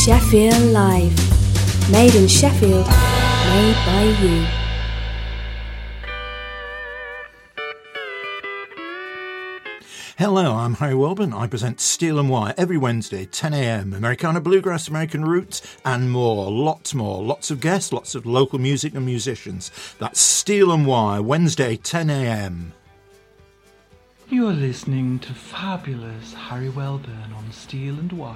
Sheffield Live. Made in Sheffield, made by you. Hello, I'm Harry Welburn. I present Steel and Wire every Wednesday, 10 a.m. Americana Bluegrass, American Roots, and more. Lots more. Lots of guests, lots of local music and musicians. That's Steel and Wire, Wednesday, 10 a.m. You're listening to fabulous Harry Welburn on Steel and Wire.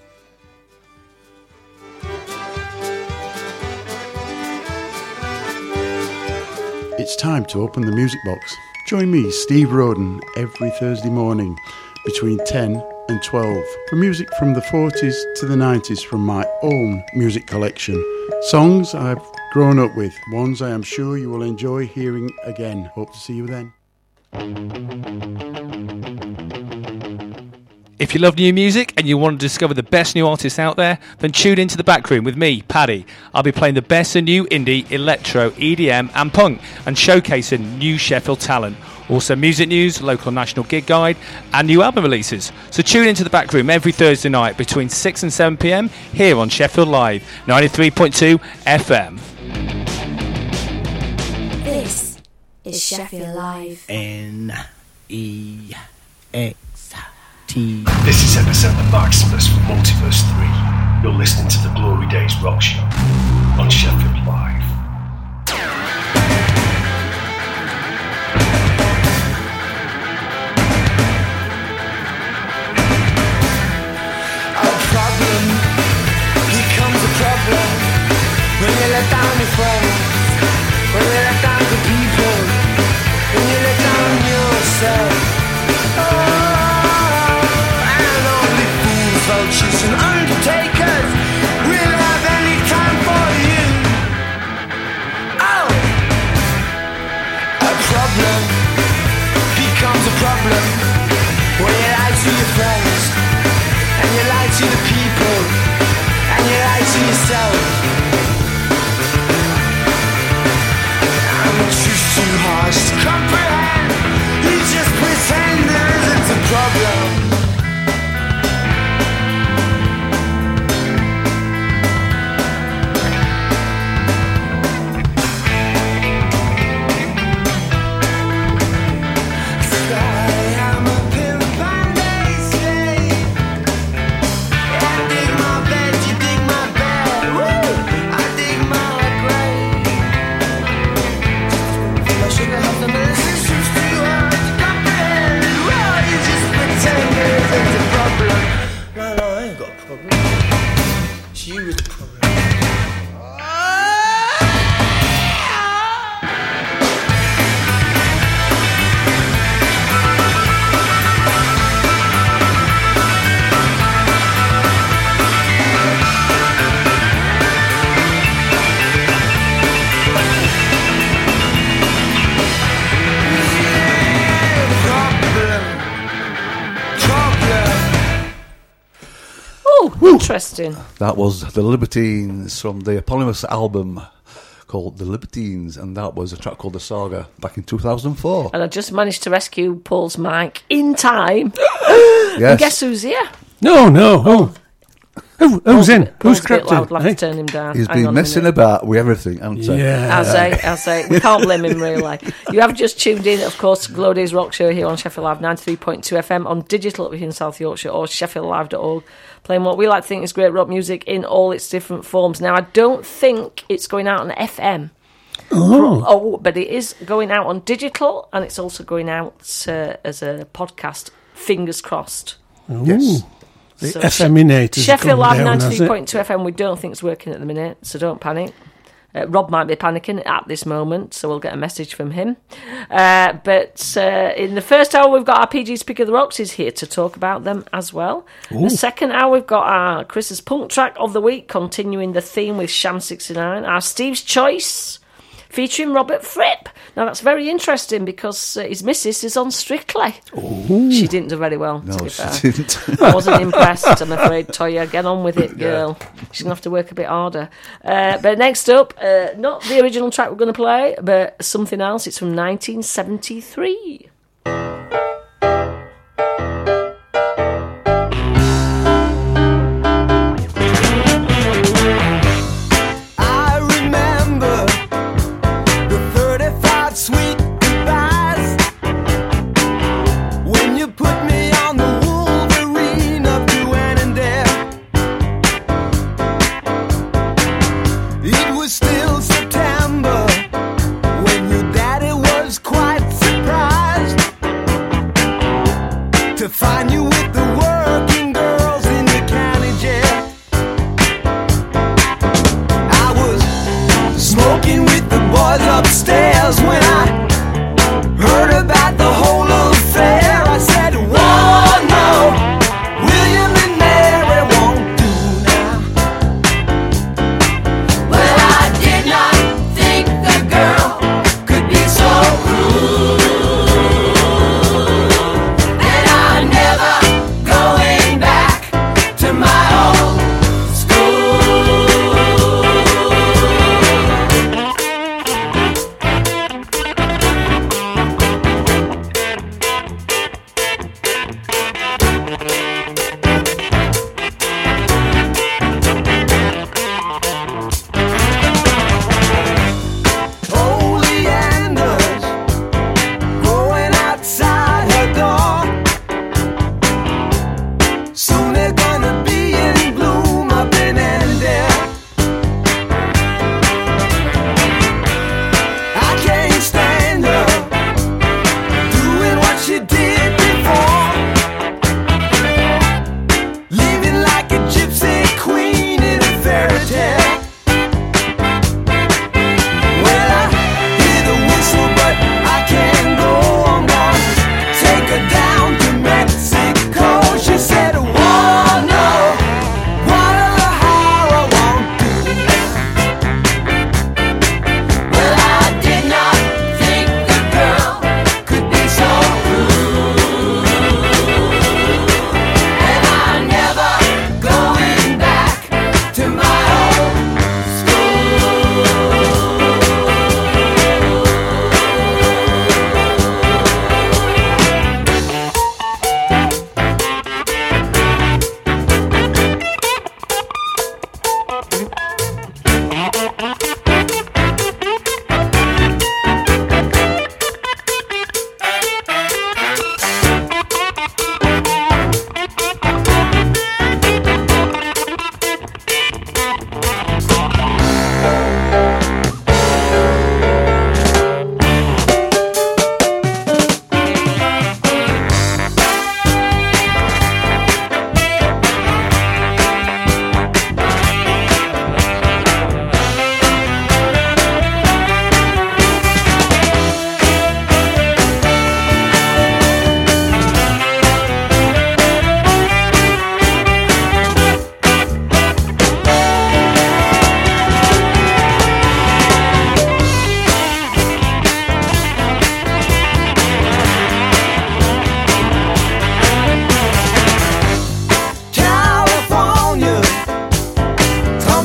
It's time to open the music box. Join me, Steve Roden, every Thursday morning between 10 and 12 for music from the 40s to the 90s from my own music collection. Songs I've grown up with, ones I am sure you will enjoy hearing again. Hope to see you then. If you love new music and you want to discover the best new artists out there, then tune into The Backroom with me, Paddy. I'll be playing the best of new indie, electro, EDM and punk and showcasing new Sheffield talent. Also music news, local national gig guide and new album releases. So tune into The Backroom every Thursday night between 6 and 7 p.m. here on Sheffield Live, 93.2 FM. This is Sheffield Live. N-E-X-T. This is Epicenter Maximus from Multiverse 3. You're listening to the Glory Days Rock Show on Sheffield Live. When you let down your friends, when you let down the people, when you let down yourself. Oh, and only fools, vultures and undertakers will have any time for you. Oh, a problem becomes a problem when you lie to your friends, and you lie to the people, and you lie to yourself. Truth's too harsh to comprehend. You just pretend there isn't a problem. I'm a pimp and a slave. I dig my bed, you dig my bed. Woo! I dig my grave. No, I ain't got a problem. It's you with the problem. Interesting. That was The Libertines from the eponymous album called The Libertines, and that was a track called The Saga back in 2004. And I just managed to rescue Paul's mic in time. Yes. And guess who's here? No. Who's in? Who's crept in? I'll have to turn him down. He's been messing about with everything, hasn't he? Yeah. I'll say. We can't blame him, really. You have just tuned in, of course, to Glory Days Rock Show here on Sheffield Live 93.2 FM on digital up here in South Yorkshire or sheffieldlive.org, playing what we like to think is great rock music in all its different forms. Now, I don't think it's going out on FM. But it is going out on digital, and it's also going out as a podcast. Fingers crossed. Yes. The FM-inator. Sheffield Live 93.2 FM, we don't think it's working at the minute, so don't panic. Rob might be panicking at this moment, so we'll get a message from him. But in the first hour, we've got our PG's Pick of the Rocks is here to talk about them as well. Ooh. The second hour, we've got our Chris's Punk Track of the Week, continuing the theme with Sham 69. Our Steve's Choice, featuring Robert Fripp. Now, that's very interesting because his missus is on Strictly. Ooh. She didn't do very well, No, to be she fair. didn't. I wasn't impressed, I'm afraid, Toya. Get on with it, girl. She's going to have to work a bit harder. But next up, not the original track we're going to play, but something else. It's from 1973.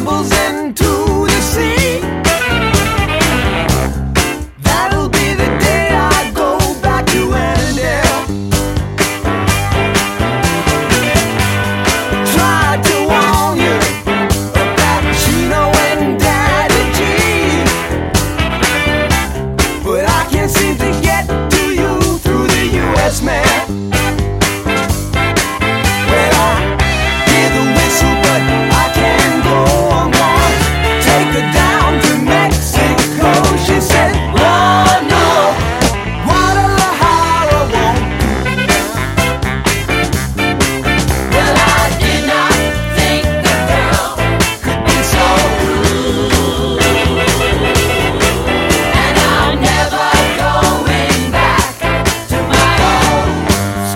tumbles into the sea. That'll be the day I go back to Annandale. Tried to warn you about Chino and Daddy G, but I can't seem to get to you through the U.S. mail. Well, I hear the whistle, but I can't go on. Take her down to Mexico. She said, oh no, Guadalajara won't do. Well, I did not think the girl could be so rude, and I'm never going back to my old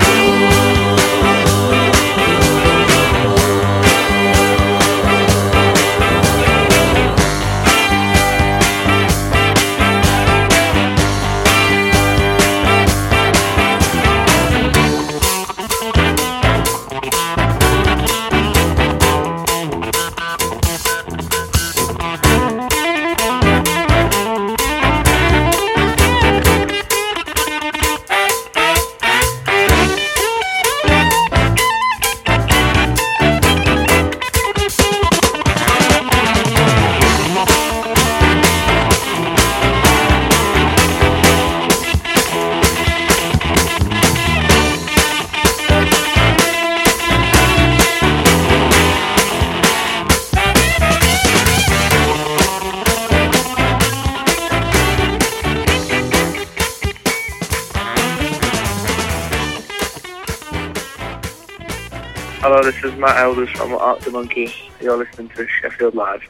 Hello, this is Matt Elders from Art the Monkey. You're listening to Sheffield Live.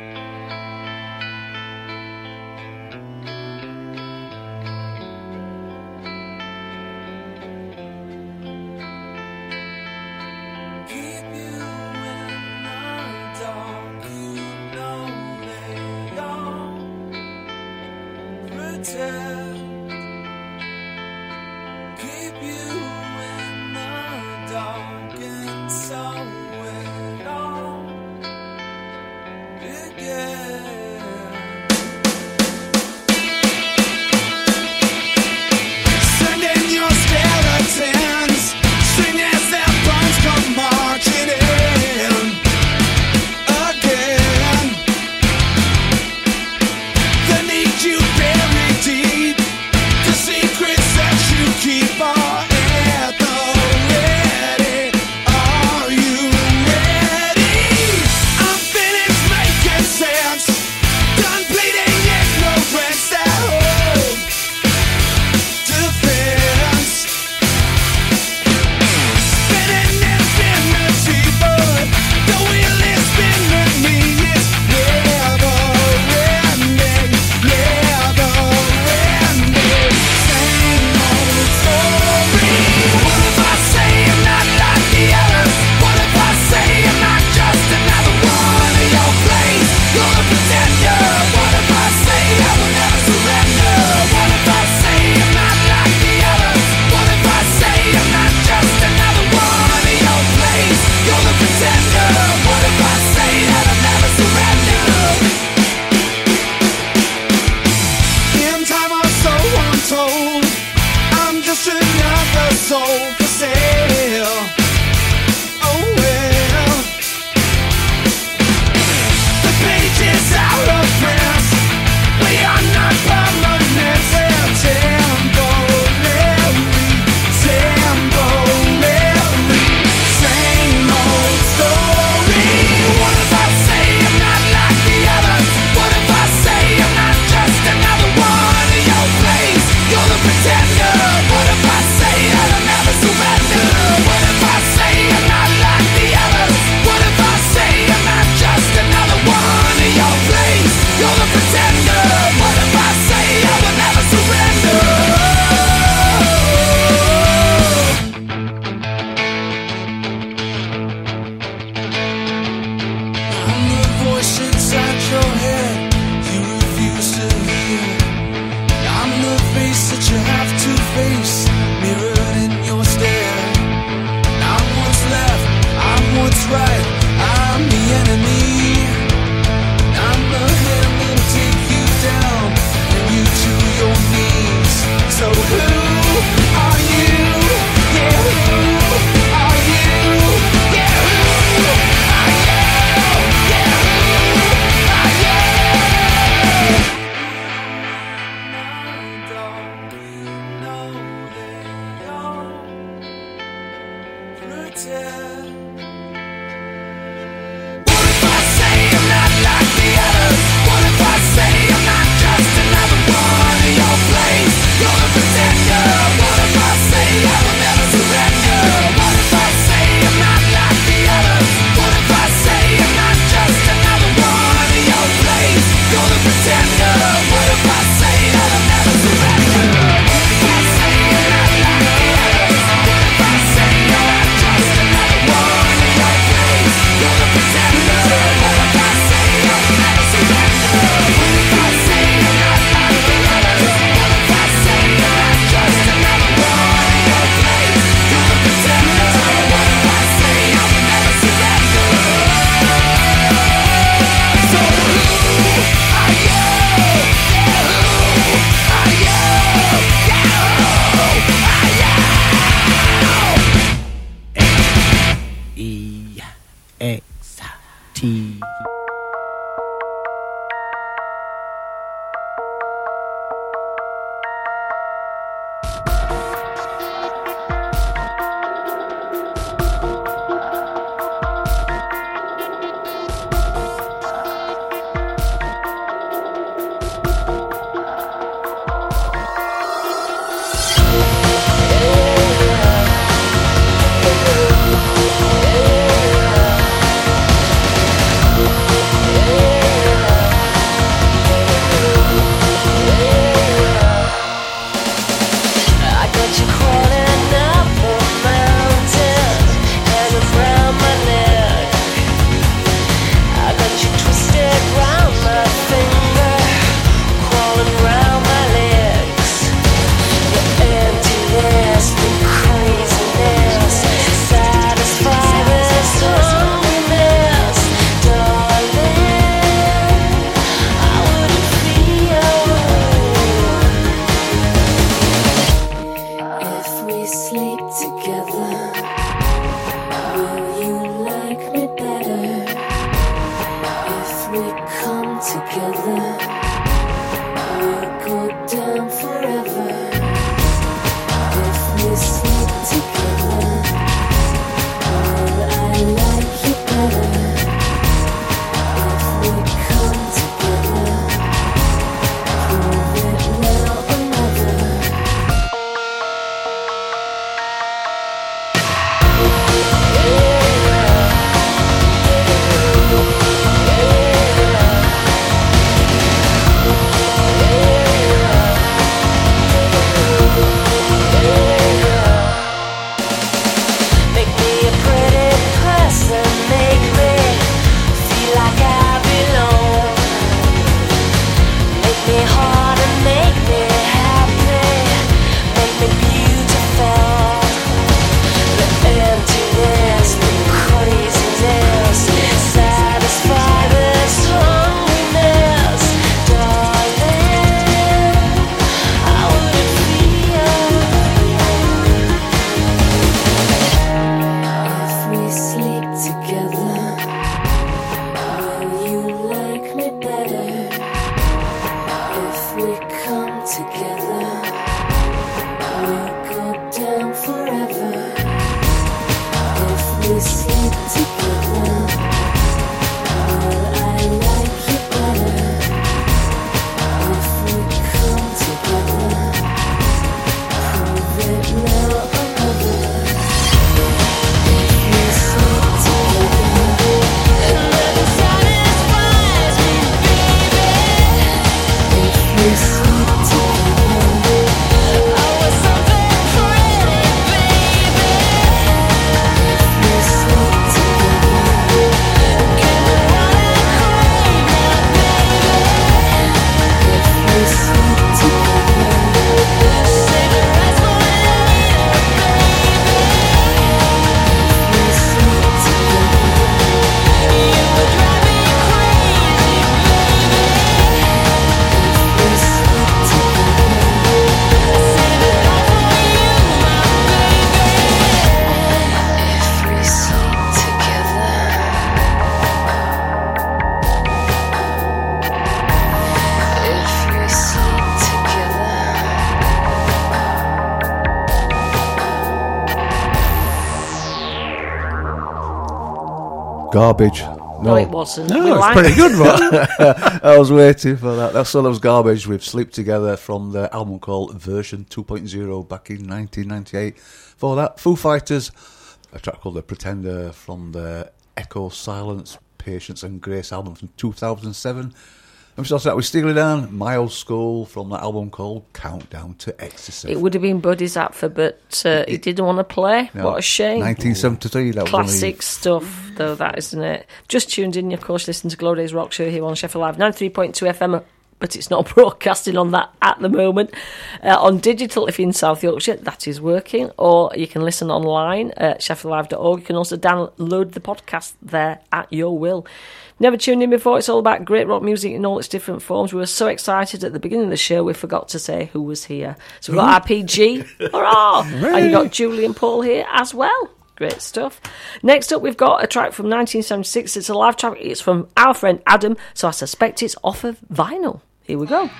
Sending your skeletons, sing as their bones come marching in again. They need you buried deep, the secrets that you keep are at the ready. Are you ready? I'm finished making sense. T. Garbage. No, it wasn't. No, We it's liked pretty it. good, right? I was waiting for that. That song was Garbage with Sleep Together from the album called Version 2.0 back in 1998. For that, Foo Fighters, a track called The Pretender from the Echo, Silence, Patience and Grace album from 2007. And we started out with Steely Dan, My Old School from that album called Countdown to Ecstasy. It would have been Buddy Zapford, but he didn't want to play. No, What a shame. 1973, that was Classic stuff, though, that, isn't it? Just tuned in, of course, listen to Glory Days Rock Show here on Sheffield Live, 93.2 FM, but it's not broadcasting on that at the moment. On digital, if you're in South Yorkshire, that is working, or you can listen online at sheffieldlive.org. You can also download the podcast there at your will. Never tuned in before, it's all about great rock music in all its different forms. We were so excited at the beginning of the show, we forgot to say who was here. So we've got RPG, hurrah! And you've got Julie and Paul here as well. Great stuff. Next up, we've got a track from 1976. It's a live track. It's from our friend Adam, so I suspect it's off of vinyl. Here we go.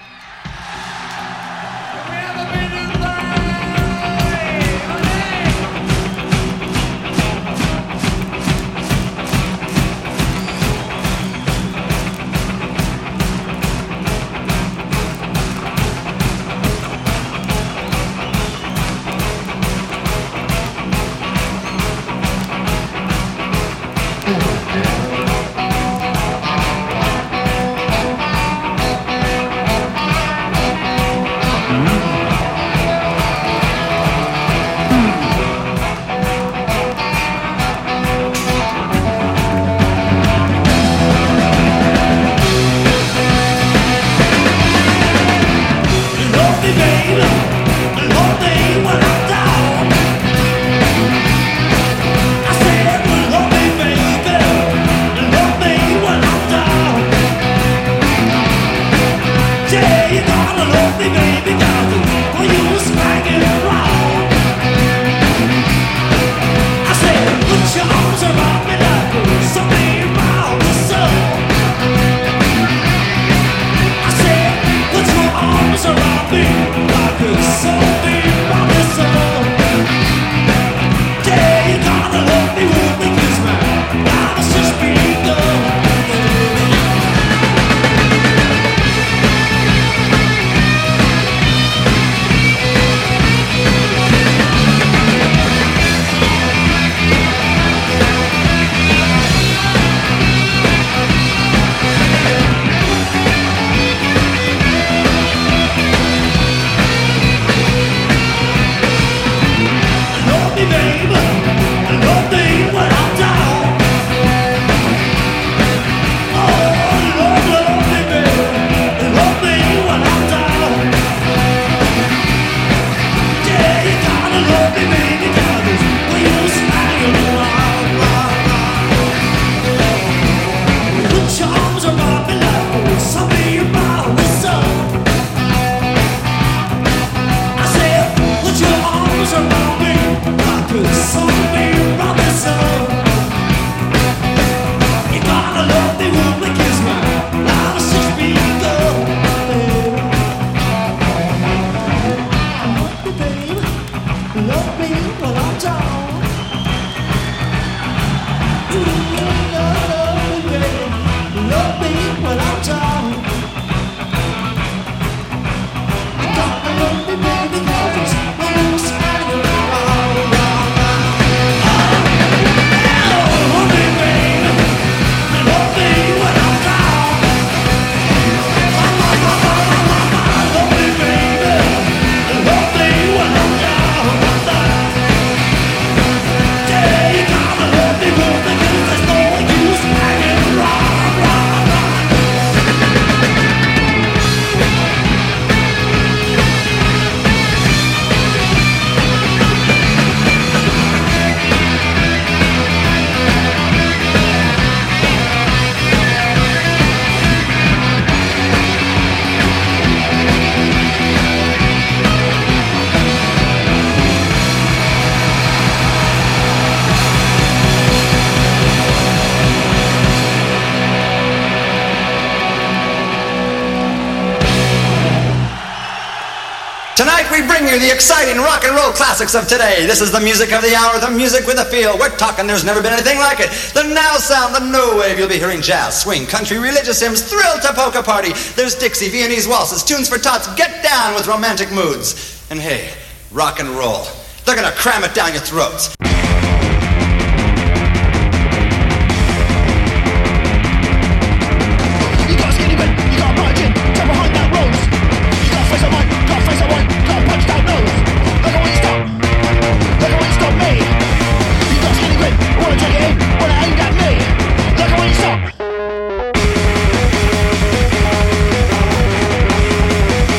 Tonight we bring you the exciting rock and roll classics of today. This is the music of the hour, the music with a feel. We're talking there's never been anything like it. The now sound, the no wave. You'll be hearing jazz, swing, country, religious hymns, thrill to polka party. There's Dixie, Viennese waltzes, tunes for tots. Get down with romantic moods. And hey, rock and roll. They're gonna cram it down your throats.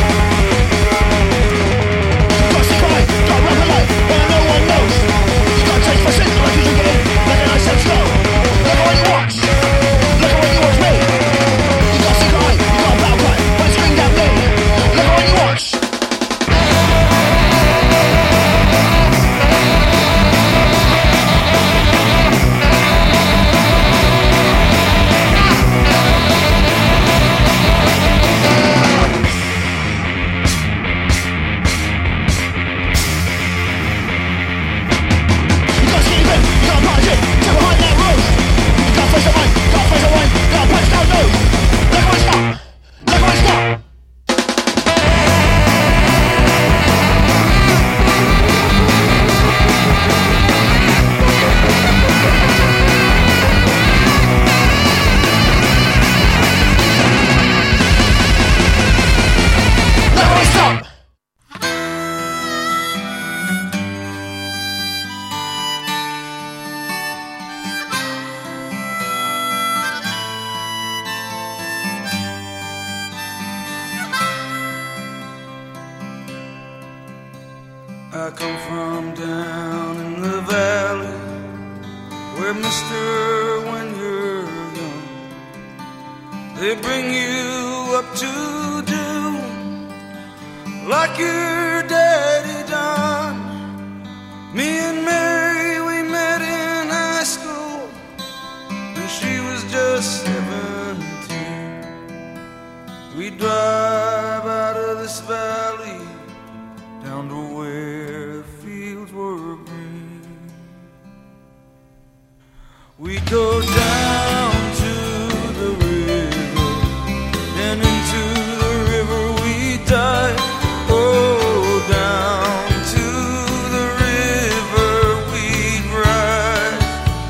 Got rap alive, but no one knows. You got I come from down in the valley, where mister, when you're young, they bring you up to do like your daddy done. Me and Mary, we met in high school when she was just 17. We drive out of this valley down to where the fields were green. We go down to the river, and into the river we dive. Oh, down to the river we'd ride.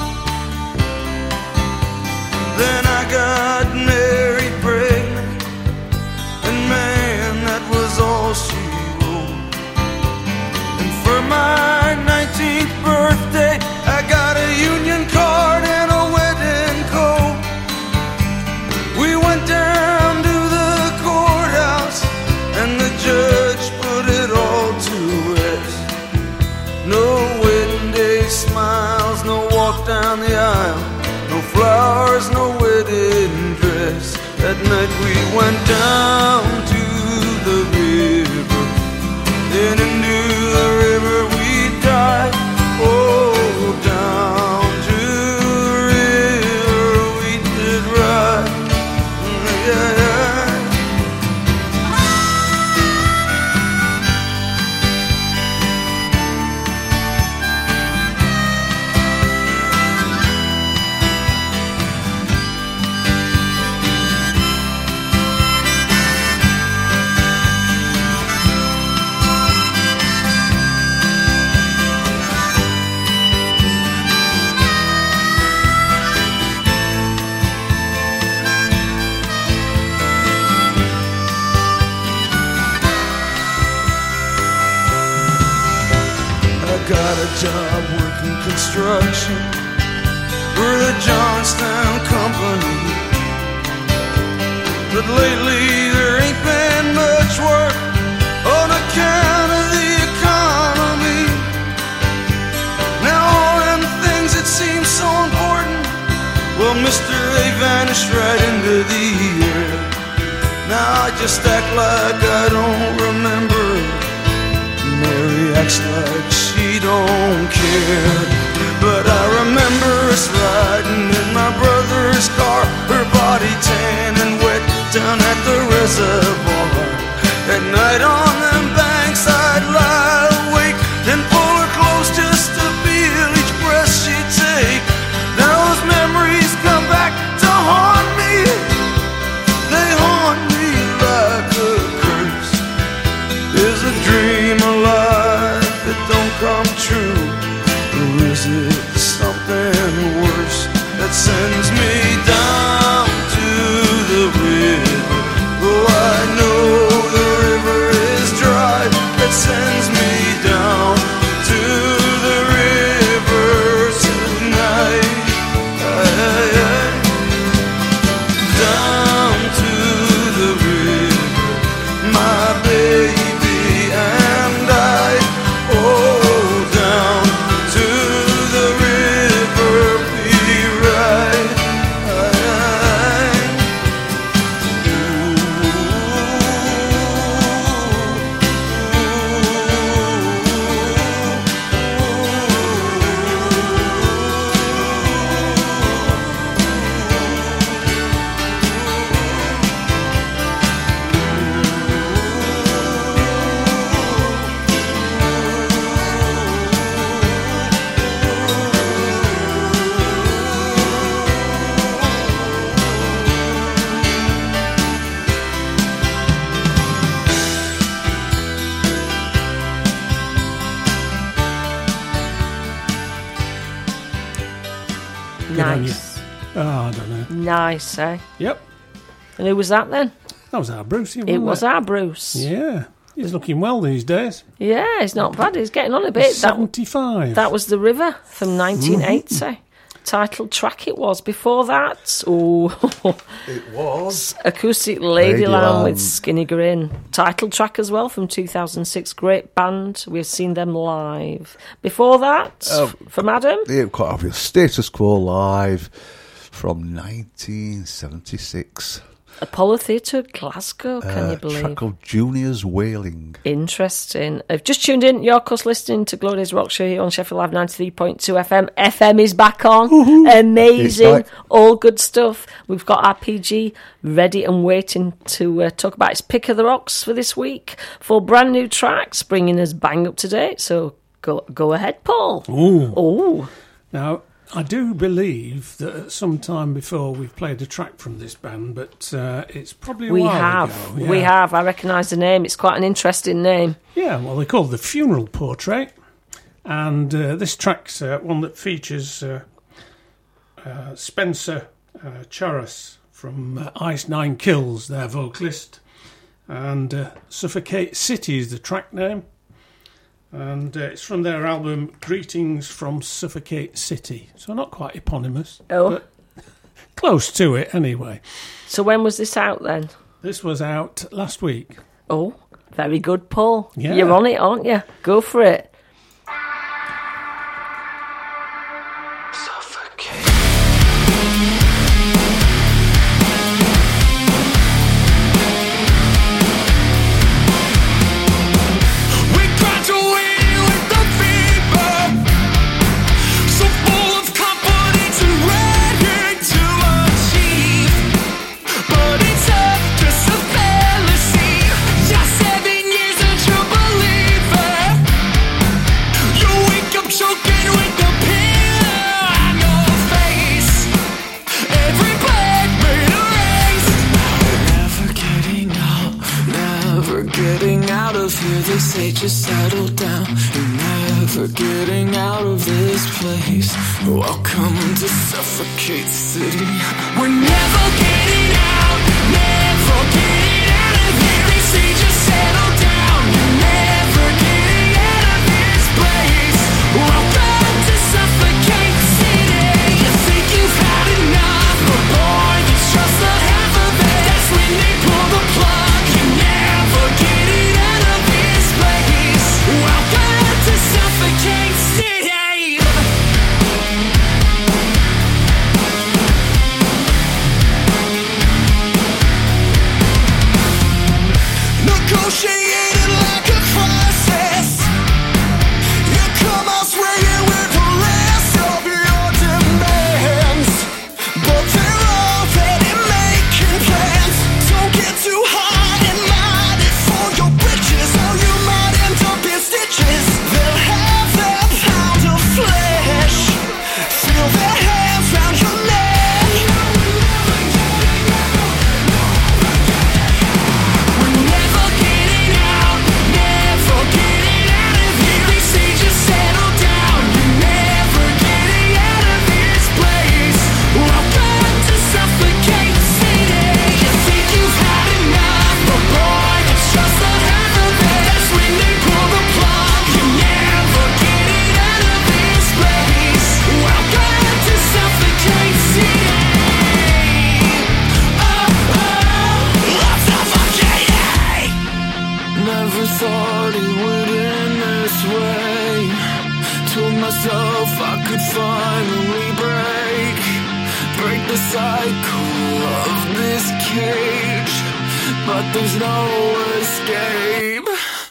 Then I got married, pregnant, and man, that was all she wrote. And for my 19th birthday, I got a union card and a wedding coat. We went down to the courthouse, and the judge put it all to rest. No wedding day smiles, no walk down the aisle, no flowers, no wedding dress. That night we went down to the river, then into the river we dive. Oh, down to the river we did ride. Yeah, yeah. Got a job working construction for the Johnstown Company, but lately there ain't been much work on account of the economy. Now all them things that seem so important, well, mister, they vanished right into the air. Now I just act like I don't remember. Mary acts like she don't care. But I remember us riding in my brother's car, her body tan and wet down at the reservoir. At night on them banks I'd lie awake and pull her close just to feel each breath she'd take. Now those memories come back to haunt me. They haunt me like a curse. Is a dream alive that don't come true, or is it something worse that sends me down to the river? Oh, I know the river is dry, that sends me down to the river tonight. Down to the river, my baby and I. Oh, down to the river we ride. Nice. Oh, I don't know. Nice, eh? Yep. And who was that then? That was our Bruce. It was our Bruce. Yeah. He's looking well these days. Yeah, he's not bad. He's getting on a bit. 75. That was The River from 1980. title track it was. Before that, It was Acoustic Ladyland Ladyland. with Skinny Grin. Title track as well from 2006. Great band. We've seen them live. Before that, from Adam. Yeah, quite obvious. Status Quo live from 1976. Apollo Theatre, Glasgow, can you believe? Track called Junior's Wailing. Interesting. I've just tuned in. You're, of course, listening to Glory Days Rock Show here on Sheffield Live 93.2 FM. FM is back on. Woohoo. Amazing. It's back. All good stuff. We've got RPG ready and waiting to talk about its pick of the rocks for this week. 4 brand new tracks, bringing us bang up to date. So go ahead, Paul. Ooh. Now, I do believe that at some time before we've played a track from this band, but it's probably a while ago. Yeah. We have. I recognise the name. It's quite an interesting name. Yeah, well, they're called The Funeral Portrait. And this track's one that features Spencer Charas from Ice Nine Kills, their vocalist. And Suffocate City is the track name. And it's from their album Greetings from Suffocate City. So not quite eponymous. But close to it anyway. So when was this out then? This was out last week. Oh, very good, Paul. Yeah. You're on it, aren't you? Go for it. Just settle down. You're never getting out of this place. Welcome to Suffocate City. We're never getting out, never getting out of here. They say just settle down. You're never getting out of this place. Welcome to Suffocate City. You think you've had enough, but boy, there's just a half of it. That's when they pull the plug. You're never getting out of this place. Welcome to Suffocate City. Negotiated like a crisis. You come out swinging with the rest of your demands, but they're already making plans. Don't get too high and mighty for your britches, or you might end up in stitches. They'll have their pound of flesh, feel their hands round your neck. We're never getting out, never getting out of here. They say just settle down. You're never getting out of this place. Welcome to Suffocate City. You think you've had enough, but boy, it's just a half of it. That's when they pull the plug. You're never getting out of this place. Welcome to Suffocate City. Suffocate. Never thought it would end this way. Told myself I could finally break the cycle of this cage, but there's no escape.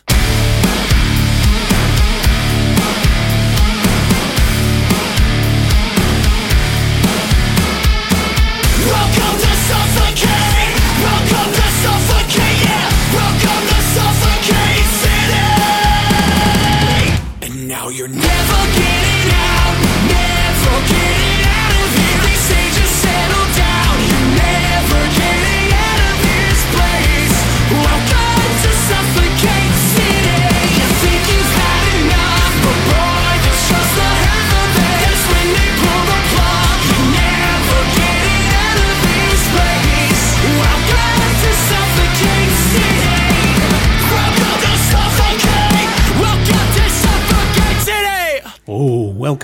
Welcome to Suffocate. Welcome to Suffocate. Yeah. Welcome to Suffocate City. And now you're never getting out, never getting out of here. They say just settle down. You're never getting out of this place. Welcome to Suffocate City. You think you've had enough, but boy, there's just a half of it. That's when they pull the plug. You're never getting out of this place. Welcome to Suffocate City. Welcome to Suffocate. Welcome to Suffocate City. Oh, welcome.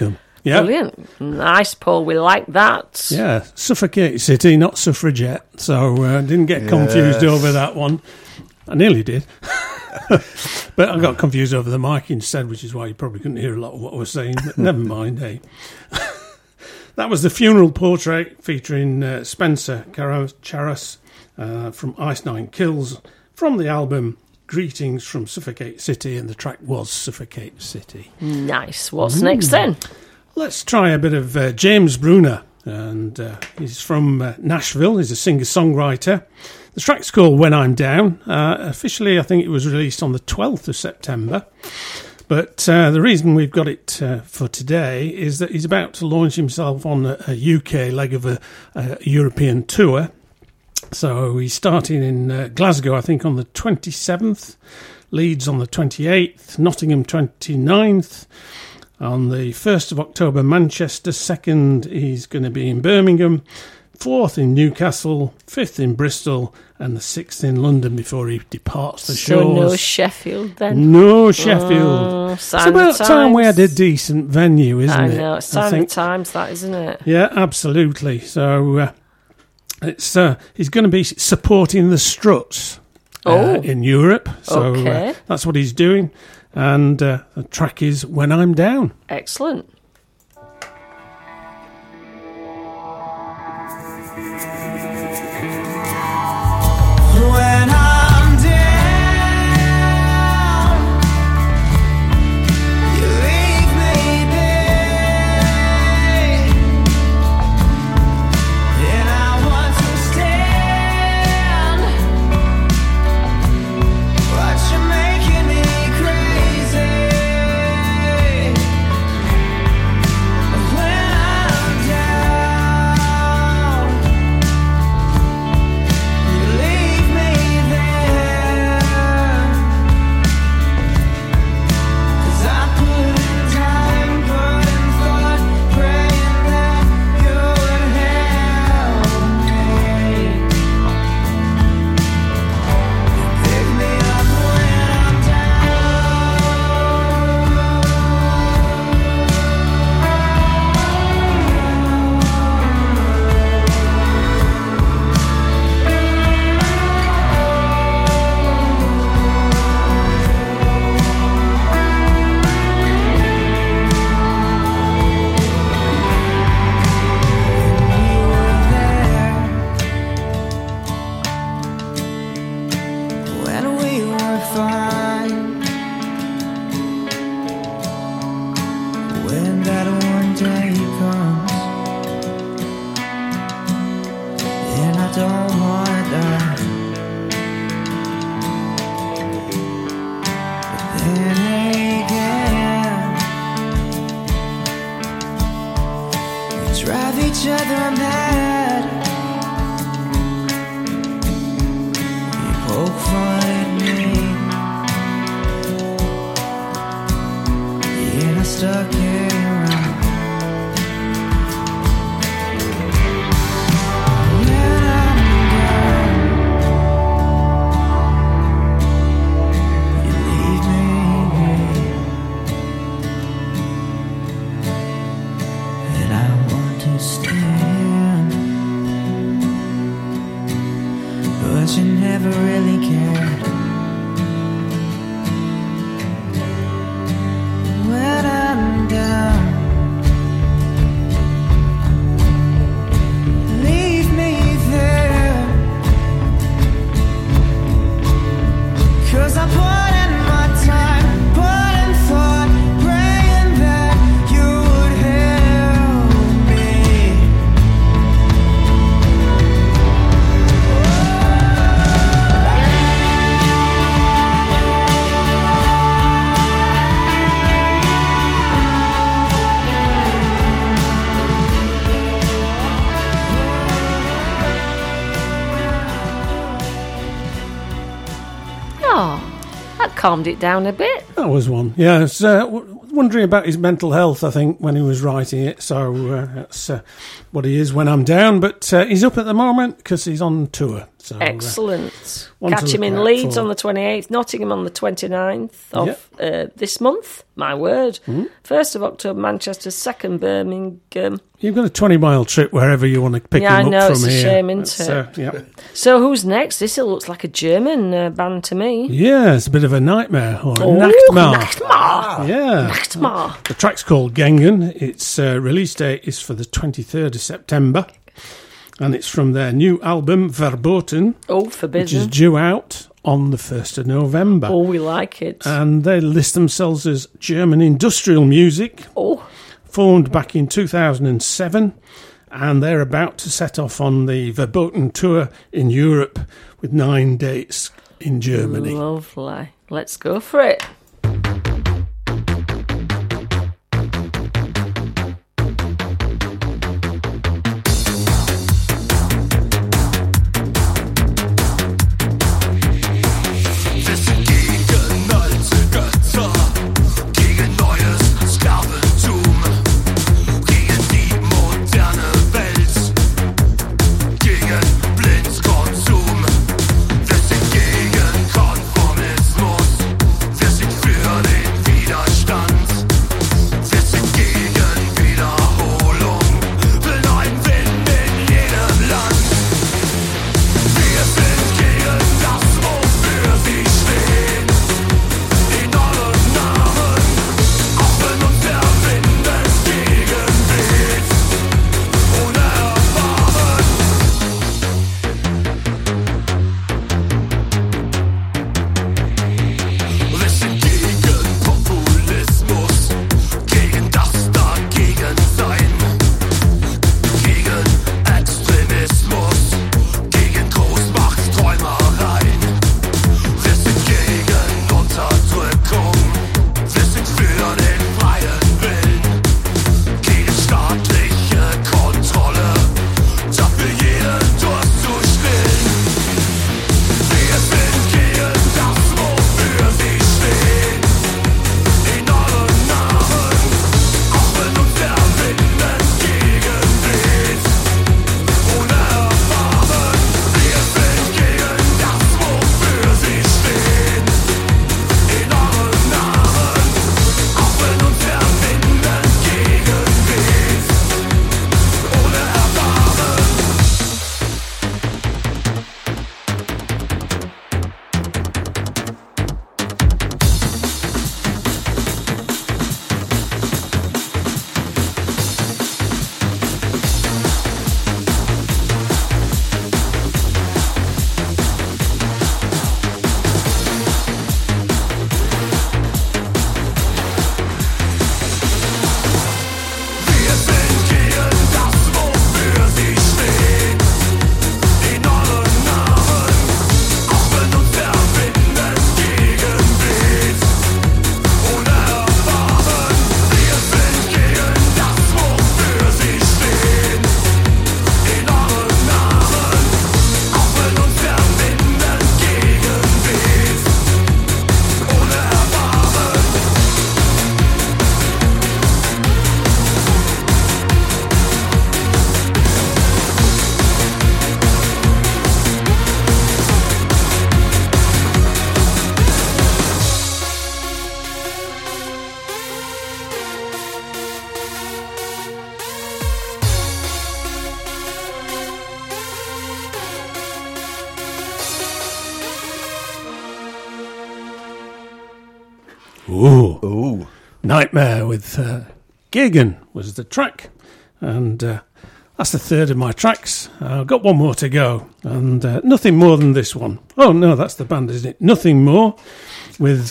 Yeah. Brilliant. Nice, Paul. We like that. Yeah, Suffocate City, not Suffragette. So didn't get confused over that one. I nearly did. But I got confused over the mic instead, which is why you probably couldn't hear a lot of what I was saying. But never mind, eh? That was The Funeral Portrait featuring Spencer Charas from Ice Nine Kills from the album Greetings from Suffocate City, and the track was Suffocate City. Nice. What's next then? Let's try a bit of James Bruner, and he's from Nashville. He's a singer-songwriter. The track's called When I'm Down. Officially, I think it was released on the 12th of September. But the reason we've got it for today is that he's about to launch himself on a UK leg of a European tour. So he's starting in Glasgow, I think, on the 27th, Leeds on the 28th, Nottingham 29th. On the 1st of October, Manchester. 2nd, he's going to be in Birmingham. 4th in Newcastle, 5th in Bristol, and the 6th in London before he departs the shores. So no Sheffield then? No Sheffield. It's about time we had a decent venue, isn't it? I know, it's sign of the times that, isn't it? Yeah, absolutely. So he's going to be supporting the Struts in Europe. So that's what he's doing. And the track is When I'm Down. Excellent. When I'm down, you leave me there, and I want to stand, but you're making me crazy. When I'm down, you leave me there, 'cause I put in time, put in thought, praying that you would help me. You pick me up when I'm when we were fine, when that one day comes, and I don't wanna die, but then again, we drive each other mad. Poke fun at me, and I stuck around. When I'm down, you leave me here, and I want to stand, but you never really cared. When I'm down, leave me there, 'cause I put in my time, put in thought, praying that you would help me. Oh, that calmed it down a bit. That was one. Yeah, I was wondering about his mental health, I think, when he was writing it. So that's what he is when I'm down. But he's up at the moment because he's on tour. So, excellent. one to Catch him look in out Leeds for. on the 28th, Nottingham on the 29th of this month. My word. 1st of October, Manchester, 2nd, Birmingham. You've got a 20-mile trip wherever you want to pick Yeah, I him know, up it's from a here. shame, isn't it? Yeah. So who's next? This looks like a German band to me. Yeah, it's a bit of a nightmare or a Oh, Nachtmar. Nachtmar. Yeah. Nachtmar. The track's called Gengen. Its release date is for the 23rd of September. And it's from their new album, Verboten. Oh, forbidden. Which is due out on the 1st of November. Oh, we like it. And they list themselves as German industrial music. Oh. Formed back in 2007. And they're about to set off on the Verboten tour in Europe with 9 dates in Germany. Lovely. Let's go for it. Ooh. Nightmare with Gegen was the track. And that's the third of my tracks. I've got one more to go. And nothing more than this one. Oh, no, that's the band, isn't it? Nothing More with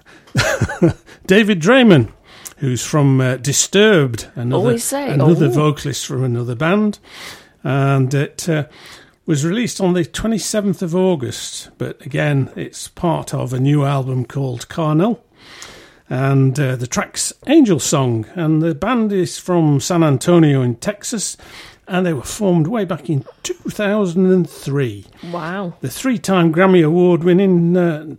David Draiman, who's from Disturbed, another vocalist from another band. And it was released on the 27th of August. But again, it's part of a new album called Carnal. And the track's Angel Song. And the band is from San Antonio in Texas. And they were formed way back in 2003. Wow. The 3-time Grammy Award winning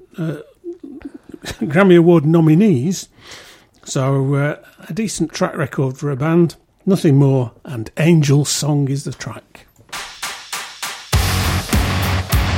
Grammy Award nominees. So a decent track record for a band. Nothing More, and Angel Song is the track.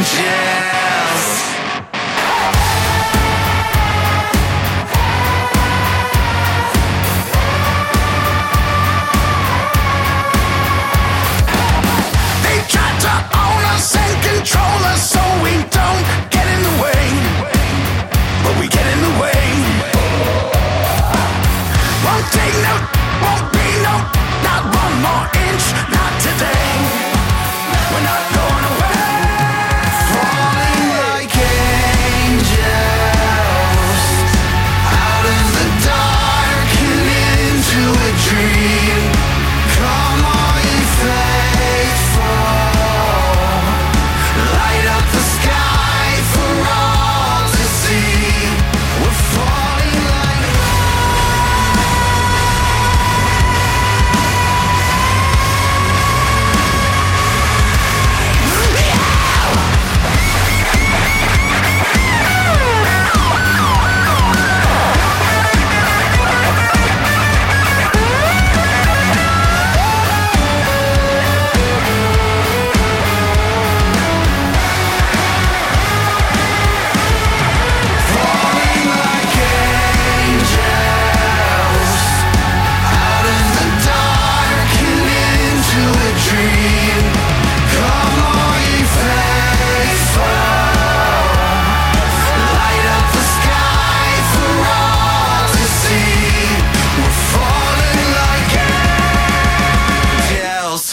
They try to own us and control us so we don't get in the way, but we get in the way. Won't take no, won't be no, not one more inch, not today. We're not going away. Falling like angels out of the dark and into a dream. Come on, you faithful, light up the sky for all to see. We're falling like falling like angels out of the dark and into a dream. Come on, you faithful, light up the sky for all to see. We're falling like angels.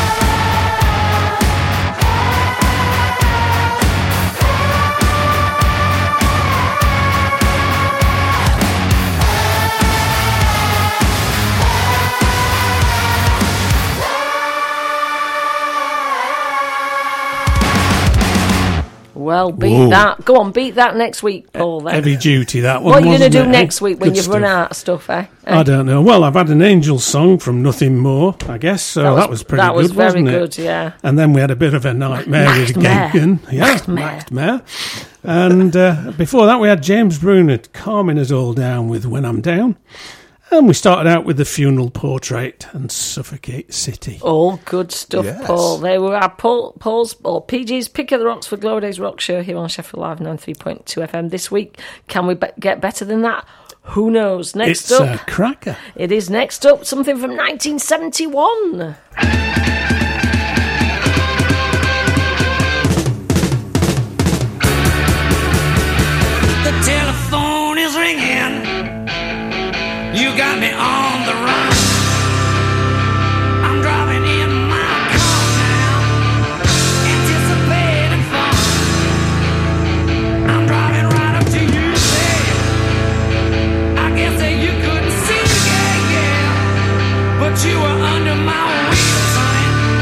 Well, beat Whoa. that. Go on, beat that next week, Paul. Then. Heavy duty, that one. What are you going to wasn't do it, next eh? week when Good you've run stuff. out of stuff, eh? I don't know. Well, I've had an Angels song from Nothing More, I guess, so that was pretty that good, was very wasn't it? good, yeah. And then we had a bit of a nightmare with Nightmare. Gagan. Yeah, nightmare. And before that, we had James Bruner calming us all down with When I'm Down. And we started out with The Funeral Portrait and Suffocate City. All good stuff, Yes. Paul. They were our Paul's or PG's Pick of the Rocks for Glory Days Rock Show here on Sheffield Live 93.2 FM this week. Can we get better than that? Who knows? Next It's up, a cracker. it is next up something from 1971. The telephone is ringing. You got me on the run. I'm driving in my car now, anticipating fun. I'm driving right up to you, babe. I guess that you couldn't see, yeah, yeah, but you were under my wheels, honey.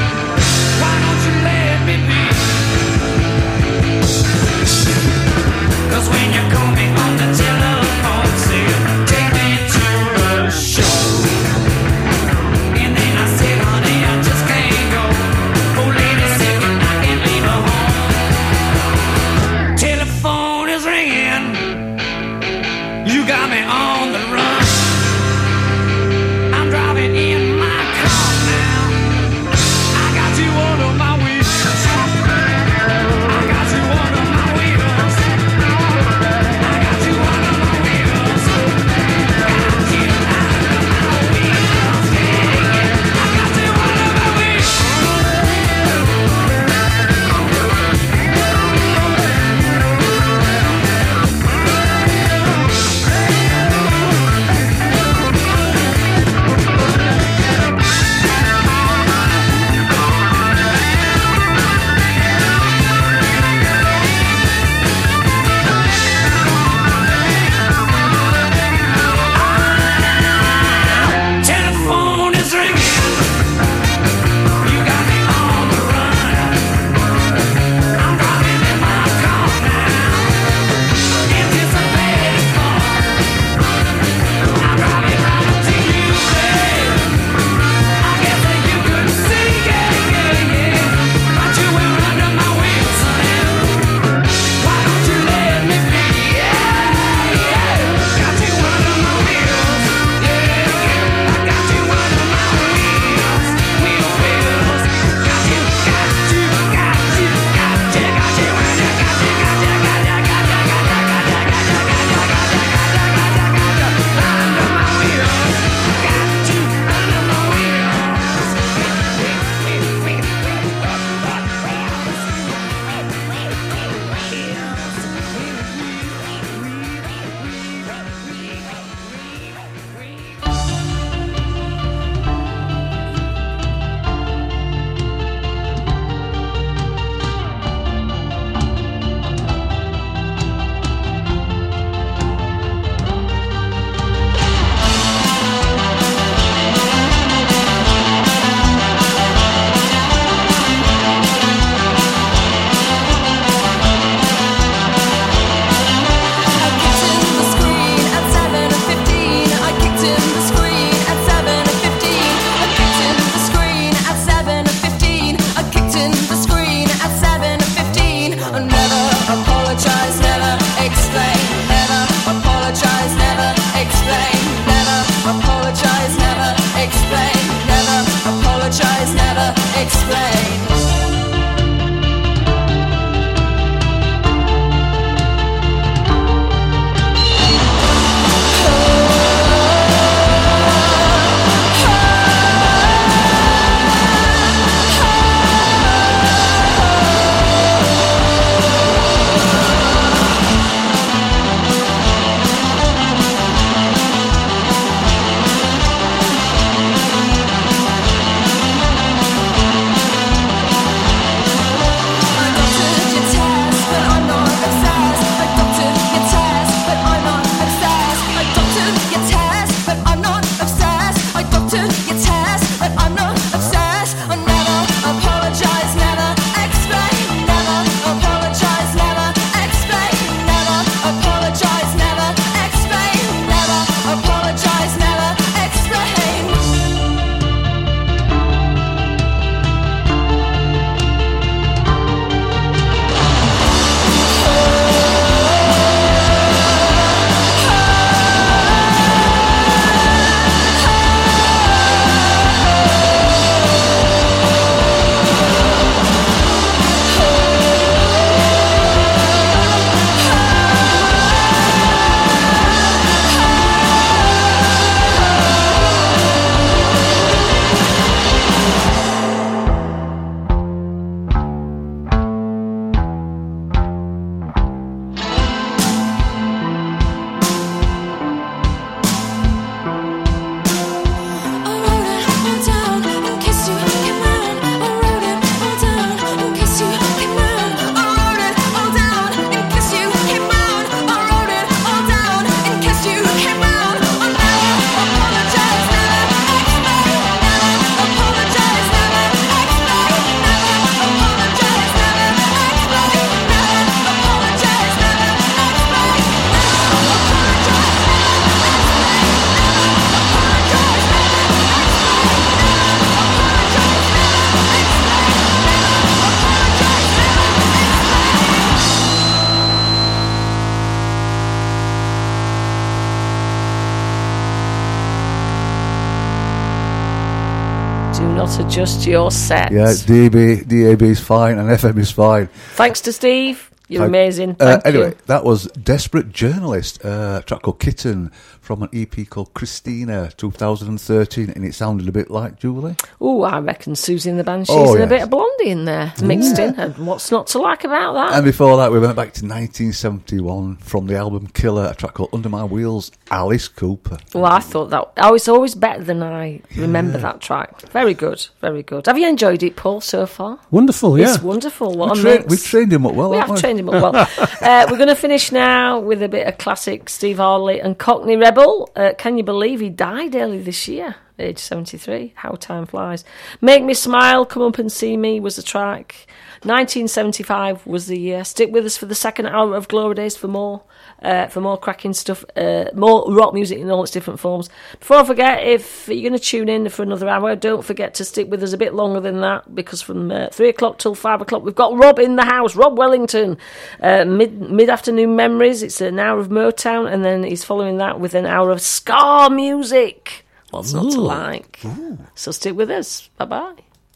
to adjust your set. Yeah, DAB is fine and FM is fine. Thanks to Steve. You're amazing. Thank anyway, you. that was Desperate Journalist, a track called Kitten from an EP called Christina, 2013, and it sounded a bit like Julie. Oh, I reckon Susie and the Banshees Oh, and a yes. bit of Blondie in there, mixed in. And what's not to like about that? And before that, we went back to 1971 from the album Killer, a track called Under My Wheels, Alice Cooper. Well, I thought that it's always better than I remember that track. Very good, very good. Have you enjoyed it, Paul, so far? Wonderful, yeah. It's wonderful. What We've trained him up well, We haven't have trained him up well. We're going to finish now with a bit of classic Steve Harley and Cockney Rebel. Can you believe he died early this year? Age 73. How time flies. Make Me Smile, Come Up and See Me was the track. 1975 was the year. Stick with us for the second hour of Glory Days for more cracking stuff, more rock music in all its different forms. Before I forget, if you're going to tune in for another hour, don't forget to stick with us a bit longer than that, because from 3 o'clock till 5 o'clock we've got Rob in the house, Rob Wellington. Mid-afternoon memories, it's an hour of Motown, and then he's following that with an hour of ska music. What's not to like? So stick with us. Bye-bye.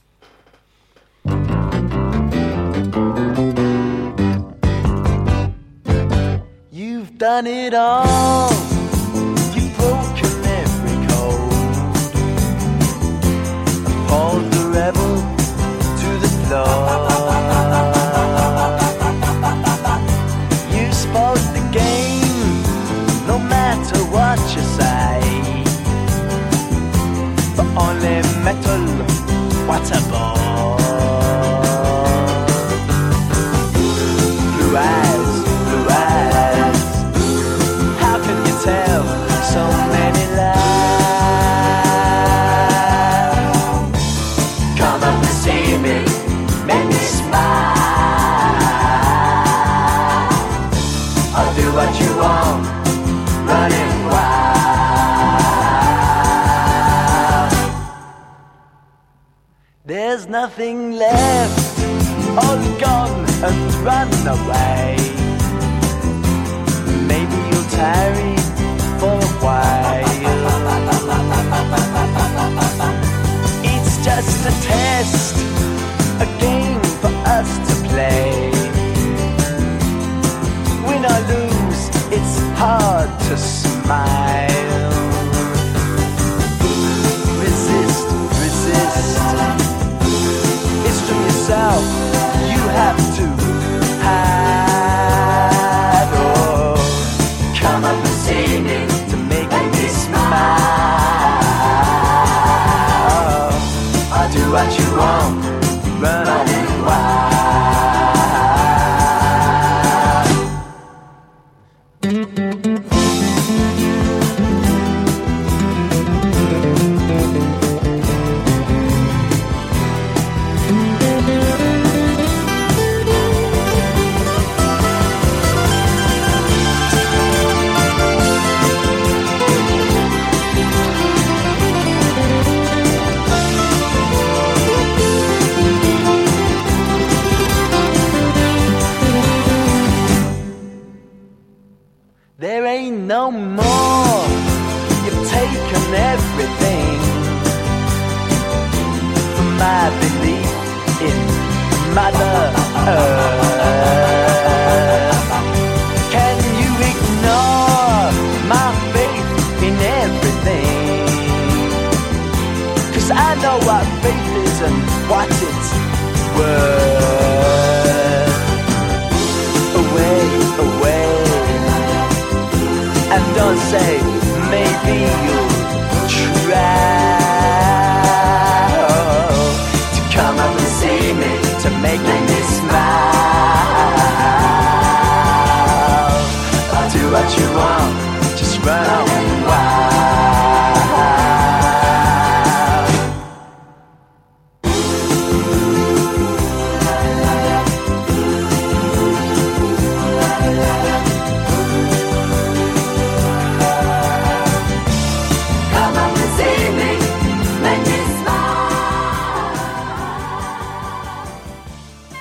You've done it all. You've broken every code. Hauled the rebel to the floor. You spoke the game, no matter what you say. But only metal, what a bore. Blue eyes, blue eyes. How can you tell so many lies? Come up and see me, make me smile. I'll do what you want, running wild. There's nothing left, all gone and run away. Maybe you'll tarry for a while. It's just a test, a game for us to play. Win or lose, it's hard to smile. Resist, resist. It's from yourself, you have to hide. Oh, come up and see me to make me smile. I'll do what you want, running wild. There ain't no more. You've taken everything from my belief in Mother Earth. Can you ignore my faith in everything? 'Cause I know what faith is and what it's worth. Away, away. And don't say, maybe you'll try to come up and see me, to make me